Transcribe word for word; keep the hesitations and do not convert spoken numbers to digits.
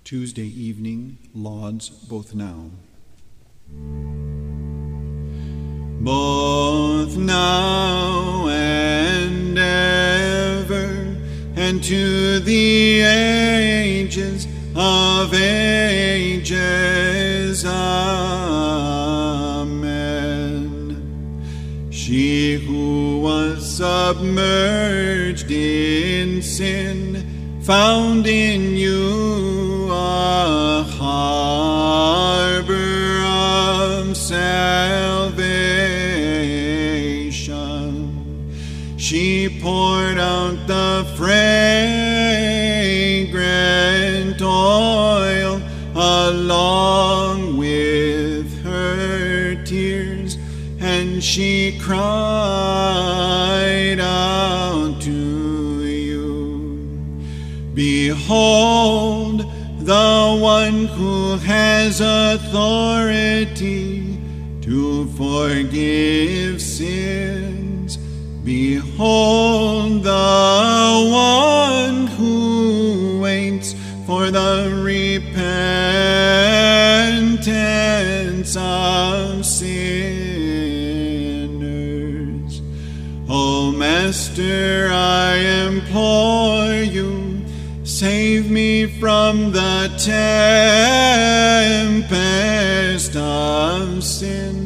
Tuesday evening lauds both now. Both now and ever, and to the ages of ages. Amen. She who was submerged in sin found in you a harbor of salvation. She poured out the fragrant oil along with her tears, and she cried out to you, "Behold, the one who has authority to forgive sins. Behold, the one who waits for the repentance of sinners. O Master, I implore you, save me from the tempest of sin.